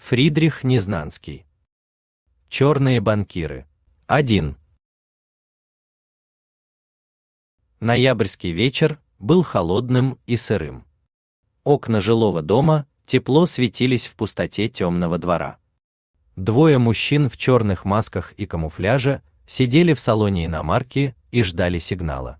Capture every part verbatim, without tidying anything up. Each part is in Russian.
Фридрих Незнанский. Черные банкиры. один. Ноябрьский вечер был холодным и сырым. Окна жилого дома тепло светились в пустоте темного двора. Двое мужчин в черных масках и камуфляже сидели в салоне иномарки и ждали сигнала.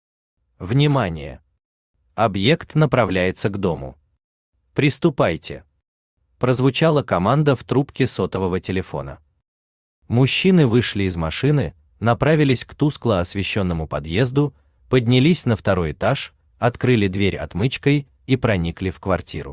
Внимание! Объект направляется к дому. Приступайте. Прозвучала команда в трубке сотового телефона. Мужчины вышли из машины, направились к тускло освещенному подъезду, поднялись на второй этаж, открыли дверь отмычкой и проникли в квартиру.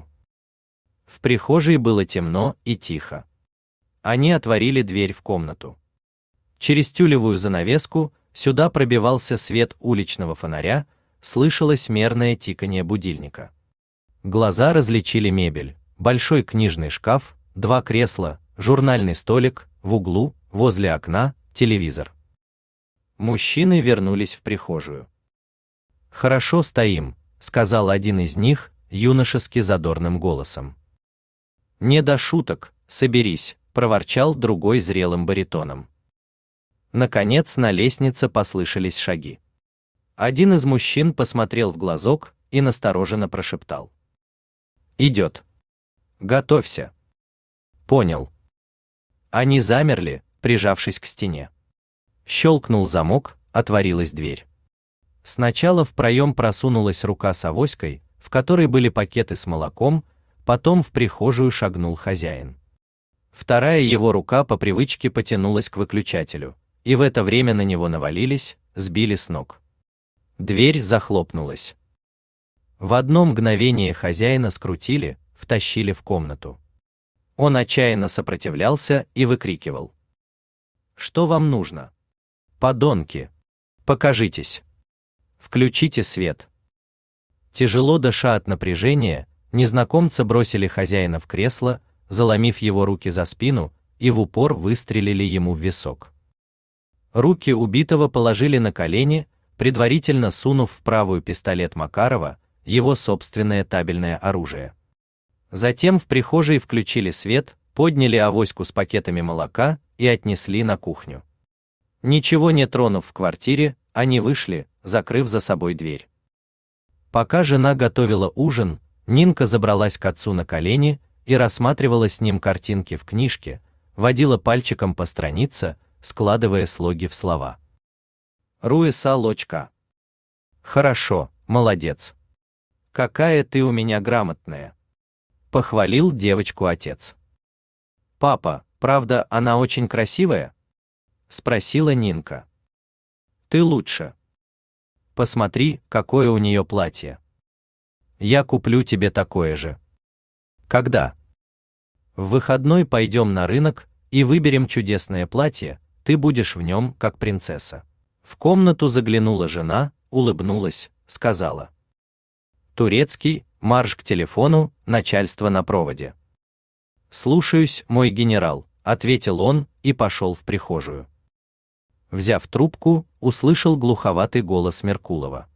В прихожей было темно и тихо. Они отворили дверь в комнату. Через тюлевую занавеску сюда пробивался свет уличного фонаря, слышалось мерное тиканье будильника. Глаза различили мебель: большой книжный шкаф, два кресла, журнальный столик, в углу, возле окна, телевизор. Мужчины вернулись в прихожую. «Хорошо стоим», — сказал один из них юношески задорным голосом. «Не до шуток, соберись», — проворчал другой зрелым баритоном. Наконец на лестнице послышались шаги. Один из мужчин посмотрел в глазок и настороженно прошептал: «Идет. Готовься». «Понял». Они замерли, прижавшись к стене. Щелкнул замок, отворилась дверь. Сначала в проем просунулась рука с авоськой, в которой были пакеты с молоком, потом в прихожую шагнул хозяин. Вторая его рука по привычке потянулась к выключателю, и в это время на него навалились, сбили с ног. Дверь захлопнулась. В одно мгновение хозяина скрутили, втащили в комнату. Он отчаянно сопротивлялся и выкрикивал: «Что вам нужно? Подонки! Покажитесь! Включите свет!» Тяжело дыша от напряжения, незнакомца бросили хозяина в кресло, заломив его руки за спину, и в упор выстрелили ему в висок. Руки убитого положили на колени, предварительно сунув в правую пистолет Макарова, его собственное табельное оружие. Затем в прихожей включили свет, подняли авоську с пакетами молока и отнесли на кухню. Ничего не тронув в квартире, они вышли, закрыв за собой дверь. Пока жена готовила ужин, Нинка забралась к отцу на колени и рассматривала с ним картинки в книжке, водила пальчиком по странице, складывая слоги в слова. «Руэса лочка». «Хорошо, молодец. Какая ты у меня грамотная», — похвалил девочку отец. «Папа, правда, она очень красивая?» — спросила Нинка. «Ты лучше. Посмотри, какое у нее платье. Я куплю тебе такое же». «Когда?» «В выходной пойдем на рынок и выберем чудесное платье, ты будешь в нем, как принцесса». В комнату заглянула жена, улыбнулась, сказала: «Турецкий, марш к телефону, начальство на проводе». «Слушаюсь, мой генерал», — ответил он и пошел в прихожую. Взяв трубку, услышал глуховатый голос Меркулова.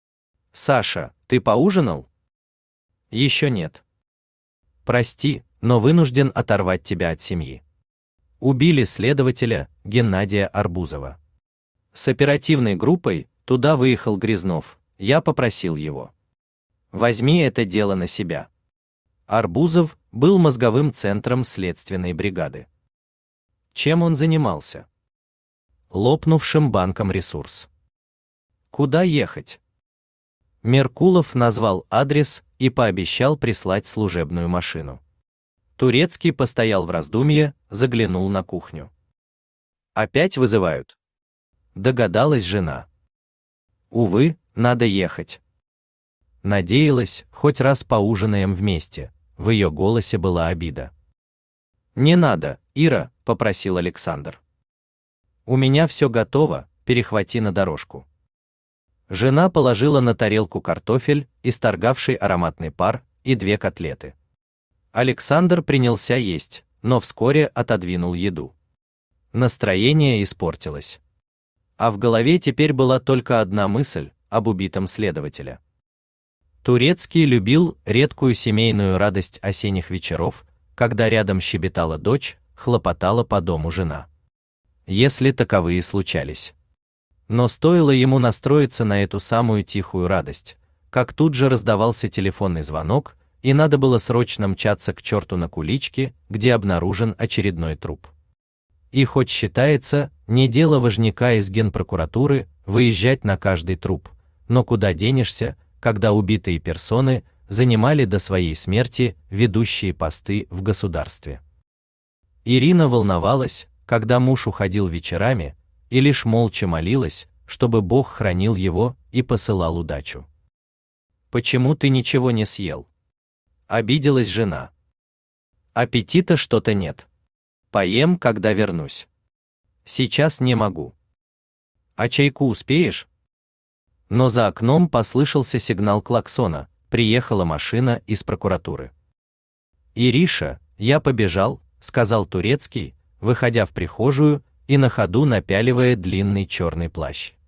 «Саша, ты поужинал?» «Еще нет». «Прости, но вынужден оторвать тебя от семьи. Убили следователя Геннадия Арбузова. С оперативной группой туда выехал Грязнов, я попросил его: возьми это дело на себя». Арбузов был мозговым центром следственной бригады. Чем он занимался? Лопнувшим банком «Ресурс». Куда ехать? Меркулов назвал адрес и пообещал прислать служебную машину. Турецкий постоял в раздумье, заглянул на кухню. «Опять вызывают?» Догадалась жена. «Увы, надо ехать». Надеялась, хоть раз поужинаем вместе, в ее голосе была обида. «Не надо, Ира», — попросил Александр. «У меня все готово, перехвати на дорожку». Жена положила на тарелку картофель, исторгавший ароматный пар, и две котлеты. Александр принялся есть, но вскоре отодвинул еду. Настроение испортилось. А в голове теперь была только одна мысль — об убитом следователе. Турецкий любил редкую семейную радость осенних вечеров, когда рядом щебетала дочь, хлопотала по дому жена. Если таковые случались. Но стоило ему настроиться на эту самую тихую радость, как тут же раздавался телефонный звонок, и надо было срочно мчаться к черту на куличке, где обнаружен очередной труп. И хоть считается, не дело важняка из генпрокуратуры выезжать на каждый труп, но куда денешься, когда убитые персоны занимали до своей смерти ведущие посты в государстве. Ирина волновалась, когда муж уходил вечерами, и лишь молча молилась, чтобы Бог хранил его и посылал удачу. «Почему ты ничего не съел?» — обиделась жена. «Аппетита что-то нет. Поем, когда вернусь. Сейчас не могу. А чайку успеешь?» Но за окном послышался сигнал клаксона, приехала машина из прокуратуры. «Ириша, я побежал», — сказал Турецкий, выходя в прихожую и на ходу напяливая длинный черный плащ.